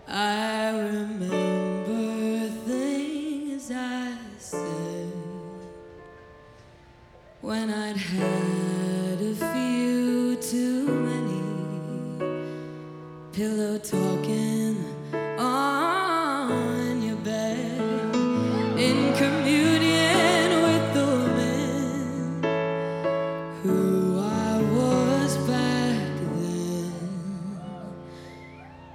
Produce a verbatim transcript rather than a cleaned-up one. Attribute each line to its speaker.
Speaker 1: I remember things I said when I'd had a few too many, pillow talking